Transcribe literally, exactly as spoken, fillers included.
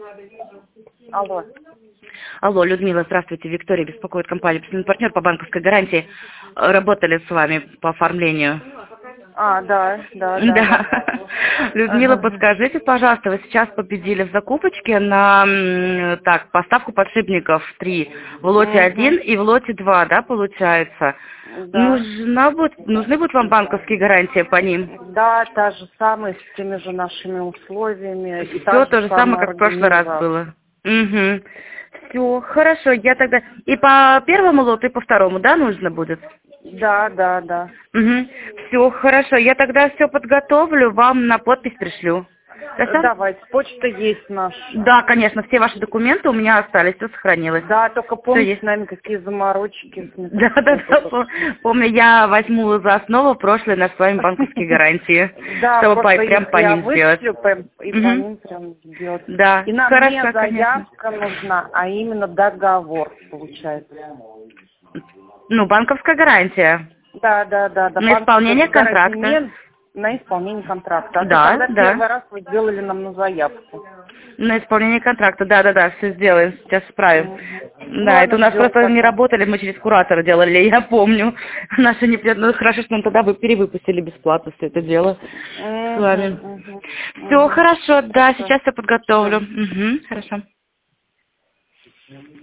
Алло. Алло, Людмила, здравствуйте. Виктория беспокоит компания «Постоянный партнер» по банковской гарантии. Работали с вами по оформлению. А, да, да, да. Да. да. Людмила, Ага. подскажите, пожалуйста, вы сейчас победили в закупочке на м, так, поставку подшипников три в лоте один Мгм. и в лоте два, да, получается? Да. Нужна будет, нужны будут вам банковские гарантии по ним? Да, та же самая, с теми же нашими условиями и та Все же то же самое, самая как в прошлый раз организация. было. Угу. Все, хорошо, я тогда... И по первому лоту, и по второму, да, нужно будет? Да, да, да. Угу. Все, хорошо, я тогда все подготовлю, вам на подпись пришлю. Хорошо? Давайте, почта есть наша. Да, конечно, все ваши документы у меня остались, все сохранилось. Да, только Все помните, есть. наверное, какие заморочки с Да, да, да, метроскопом. пом- помню, я возьму за основу прошлые наши с вами банковские гарантии, Да, чтобы по, просто прям их по я ним сделать. вышлю по- и по Угу. ним прям сделать. Да, И нам не хорошо, конечно. заявка нужна, а именно договор, получается. Ну, банковская гарантия. Да, да, да, да. На Банковская исполнение гарантия контракта. не на исполнение контракта. А то Да, когда да. первый раз вы сделали нам на заявку. На исполнение контракта, да, да, да, все сделаем, сейчас справим. Мгм. Ну Да, это у ладно, нас ждем просто не тогда. работали, мы через куратора делали, я помню. Наши неприятные, ну хорошо, что нам тогда вы перевыпустили бесплатно все это дело с Угу, вами. угу, Все угу. хорошо, да, Хорошо. сейчас я подготовлю. Все. Угу, хорошо.